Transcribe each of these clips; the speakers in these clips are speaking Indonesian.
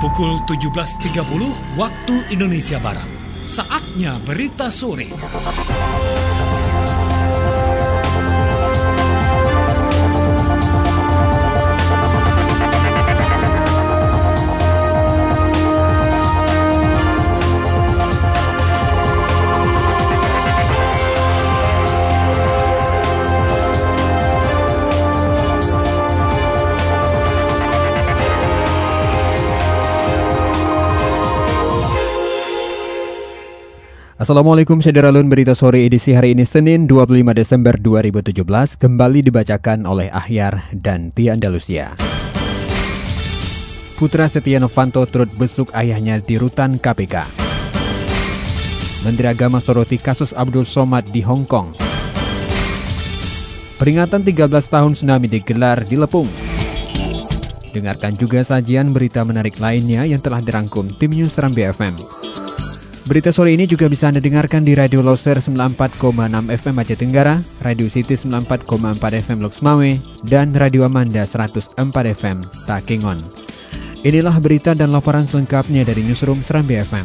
Pukul 17.30 waktu Indonesia Barat. Saatnya berita sore. Assalamualaikum Syederalun, berita sore edisi hari ini Senin 25 Desember 2017 kembali dibacakan oleh Ahyar dan Tia Andalusia. Putra Setia Novanto turut besuk ayahnya di rutan KPK. Menteri Agama soroti kasus Abdul Somad di Hong Kong. Peringatan 13 tahun tsunami digelar di Lepung. Dengarkan juga sajian berita menarik lainnya yang telah dirangkum tim News Serambi FM. Berita sore ini juga bisa Anda dengarkan di Radio Loser 94,6 FM Aceh Tenggara, Radio City 94,4 FM Loks Mawé, dan Radio Amanda 104 FM Takengon. Inilah berita dan laporan selengkapnya dari Newsroom Serambi FM.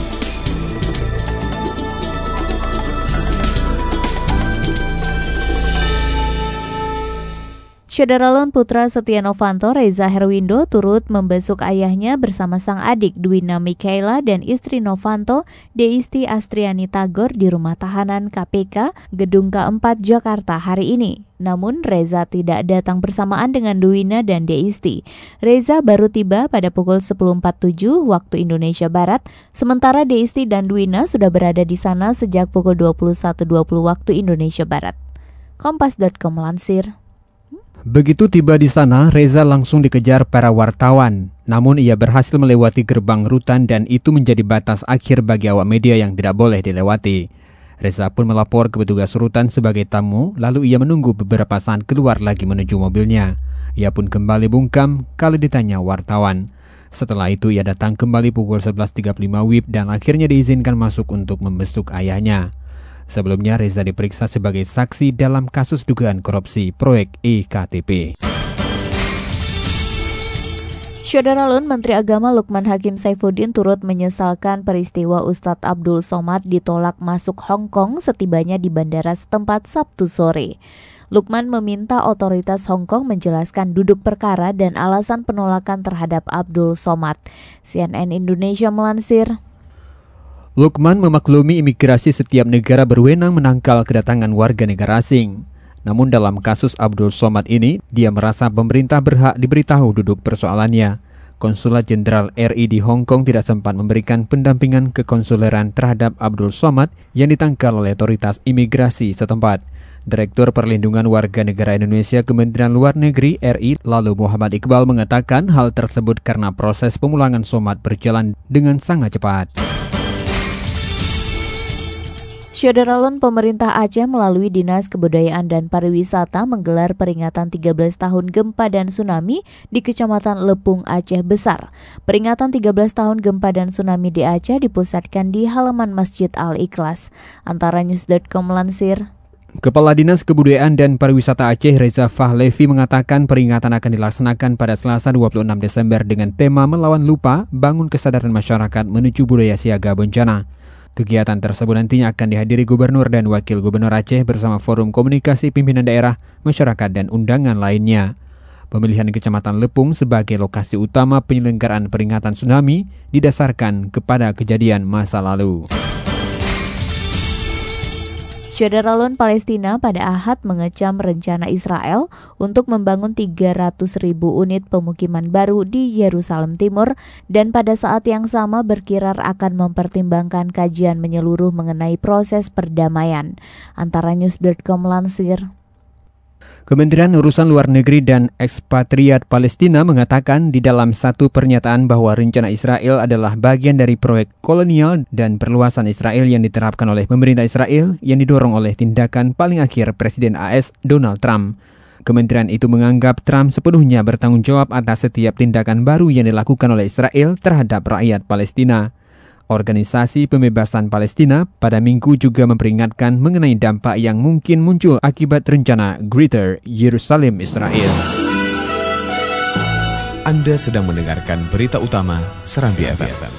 Syederalun, putra Setia Novanto, Reza Herwindo, turut membesuk ayahnya bersama sang adik Dwina Mikaela dan istri Novanto, Deisti Astriani Tagor di rumah tahanan KPK Gedung K4 Jakarta hari ini. Namun Reza tidak datang bersamaan dengan Dwina dan Deisti. Reza baru tiba pada pukul 10.47 waktu Indonesia Barat, sementara Deisti dan Dwina sudah berada di sana sejak pukul 21.20 waktu Indonesia Barat. Kompas.com melansir. Begitu tiba di sana, Reza langsung dikejar para wartawan. Namun ia berhasil melewati gerbang rutan dan itu menjadi batas akhir bagi awak media yang tidak boleh dilewati. Reza pun melapor ke petugas rutan sebagai tamu, lalu ia menunggu beberapa saat keluar lagi menuju mobilnya. Ia pun kembali bungkam kalau ditanya wartawan. Setelah itu ia datang kembali pukul 11.35 WIB dan akhirnya diizinkan masuk untuk membesuk ayahnya. Sebelumnya Reza diperiksa sebagai saksi dalam kasus dugaan korupsi proyek IKTP. Syederalun, Menteri Agama Lukman Hakim Saifuddin turut menyesalkan peristiwa Ustadz Abdul Somad ditolak masuk Hong Kong setibanya di bandara setempat Sabtu sore. Lukman meminta otoritas Hong Kong menjelaskan duduk perkara dan alasan penolakan terhadap Abdul Somad. CNN Indonesia melansir. Lukman memaklumi imigrasi setiap negara berwenang menangkal kedatangan warga negara asing. Namun dalam kasus Abdul Somad ini, dia merasa pemerintah berhak diberitahu duduk persoalannya. Konsulat Jenderal RI di Hong Kong tidak sempat memberikan pendampingan kekonsuleran terhadap Abdul Somad yang ditangkal oleh otoritas imigrasi setempat. Direktur Perlindungan Warga Negara Indonesia Kementerian Luar Negeri RI lalu Muhammad Iqbal mengatakan hal tersebut karena proses pemulangan Somad berjalan dengan sangat cepat. Syederalun, pemerintah Aceh melalui Dinas Kebudayaan dan Pariwisata menggelar peringatan 13 tahun gempa dan tsunami di Kecamatan Lepung, Aceh Besar. Peringatan 13 tahun gempa dan tsunami di Aceh dipusatkan di halaman Masjid Al-Ikhlas. Antara News.com melansir. Kepala Dinas Kebudayaan dan Pariwisata Aceh Reza Fahlevi mengatakan peringatan akan dilaksanakan pada Selasa 26 Desember dengan tema Melawan Lupa, Bangun Kesadaran Masyarakat Menuju Budaya Siaga Bencana. Kegiatan tersebut nantinya akan dihadiri Gubernur dan Wakil Gubernur Aceh bersama Forum Komunikasi Pimpinan Daerah, Masyarakat dan undangan lainnya. Pemilihan Kecamatan Lepung sebagai lokasi utama penyelenggaraan peringatan tsunami didasarkan kepada kejadian masa lalu. Syederalun, Palestina pada Ahad mengecam rencana Israel untuk membangun 300.000 unit pemukiman baru di Yerusalem Timur dan pada saat yang sama berkirar akan mempertimbangkan kajian menyeluruh mengenai proses perdamaian. Antara News.com melansir. Kementerian Urusan Luar Negeri dan Ekspatriat Palestina mengatakan di dalam satu pernyataan bahwa rencana Israel adalah bagian dari proyek kolonial dan perluasan Israel yang diterapkan oleh pemerintah Israel yang didorong oleh tindakan paling akhir Presiden AS Donald Trump. Kementerian itu menganggap Trump sepenuhnya bertanggung jawab atas setiap tindakan baru yang dilakukan oleh Israel terhadap rakyat Palestina. Organisasi Pembebasan Palestina pada Minggu juga memperingatkan mengenai dampak yang mungkin muncul akibat rencana Greater Jerusalem Israel. Anda sedang mendengarkan berita utama Serambi FM.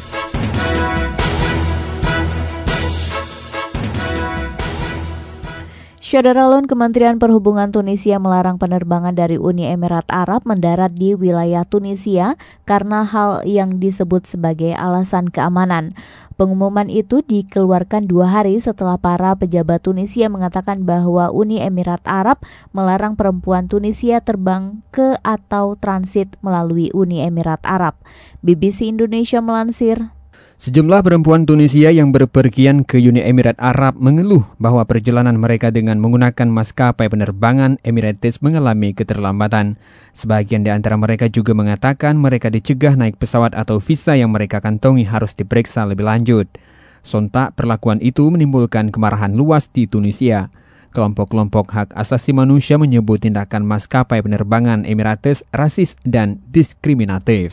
Syederalun, Kementerian Perhubungan Tunisia melarang penerbangan dari Uni Emirat Arab mendarat di wilayah Tunisia karena hal yang disebut sebagai alasan keamanan. Pengumuman itu dikeluarkan 2 hari setelah para pejabat Tunisia mengatakan bahwa Uni Emirat Arab melarang perempuan Tunisia terbang ke atau transit melalui Uni Emirat Arab. BBC Indonesia melansir, sejumlah perempuan Tunisia yang berpergian ke Uni Emirat Arab mengeluh bahwa perjalanan mereka dengan menggunakan maskapai penerbangan Emirates mengalami keterlambatan. Sebagian di antara mereka juga mengatakan mereka dicegah naik pesawat atau visa yang mereka kantongi harus diperiksa lebih lanjut. Sontak perlakuan itu menimbulkan kemarahan luas di Tunisia. Kelompok-kelompok hak asasi manusia menyebut tindakan maskapai penerbangan Emirates rasis dan diskriminatif.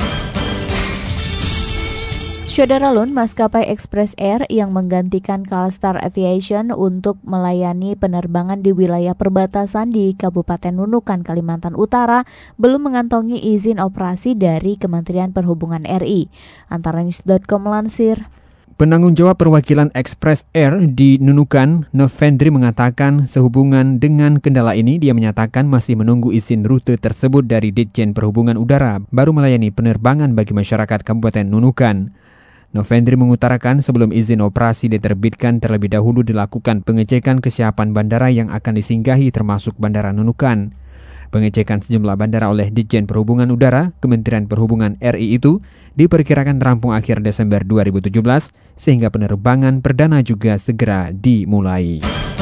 Syederalun, maskapai Express Air yang menggantikan Kalstar Aviation untuk melayani penerbangan di wilayah perbatasan di Kabupaten Nunukan, Kalimantan Utara belum mengantongi izin operasi dari Kementerian Perhubungan RI. Antaranews.com melansir, penanggung jawab perwakilan Express Air di Nunukan, Novendri, mengatakan sehubungan dengan kendala ini dia menyatakan masih menunggu izin rute tersebut dari Ditjen Perhubungan Udara baru melayani penerbangan bagi masyarakat Kabupaten Nunukan. Novendri mengutarakan sebelum izin operasi diterbitkan terlebih dahulu dilakukan pengecekan kesiapan bandara yang akan disinggahi termasuk Bandara Nunukan. Pengecekan sejumlah bandara oleh Ditjen Perhubungan Udara, Kementerian Perhubungan RI itu diperkirakan rampung akhir Desember 2017 sehingga penerbangan perdana juga segera dimulai.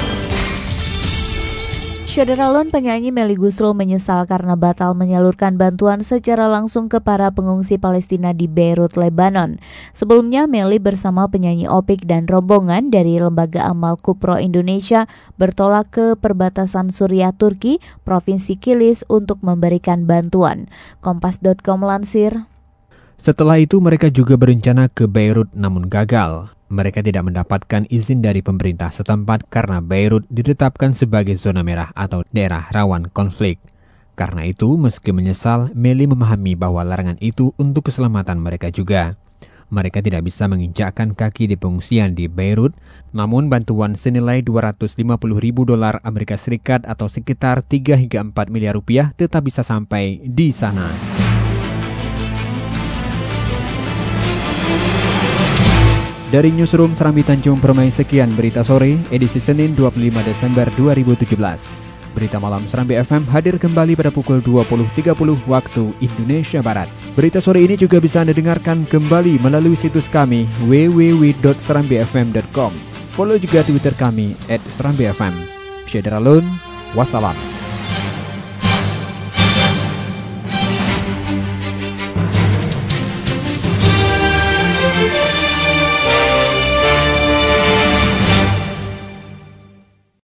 Syederalun, penyanyi Melly Guslow menyesal karena batal menyalurkan bantuan secara langsung ke para pengungsi Palestina di Beirut, Lebanon. Sebelumnya, Melly bersama penyanyi Opik dan rombongan dari Lembaga Amal Kupro Indonesia bertolak ke perbatasan Suriah Turki, Provinsi Kilis untuk memberikan bantuan. Kompas.com melansir, setelah itu mereka juga berencana ke Beirut namun gagal. Mereka tidak mendapatkan izin dari pemerintah setempat karena Beirut ditetapkan sebagai zona merah atau daerah rawan konflik. Karena itu, meski menyesal, Melly memahami bahwa larangan itu untuk keselamatan mereka juga. Mereka tidak bisa menginjakkan kaki di pengungsian di Beirut, namun bantuan senilai $250.000 Amerika Serikat atau sekitar 3 hingga 4 miliar rupiah tetap bisa sampai di sana. Dari Newsroom Serambi Tanjung Permai, sekian berita sore edisi Senin 25 Desember 2017. Berita malam Serambi FM hadir kembali pada pukul 20.30 waktu Indonesia Barat. Berita sore ini juga bisa Anda dengarkan kembali melalui situs kami www.serambifm.com. Follow juga Twitter kami @serambifm. Syederalun, wassalam.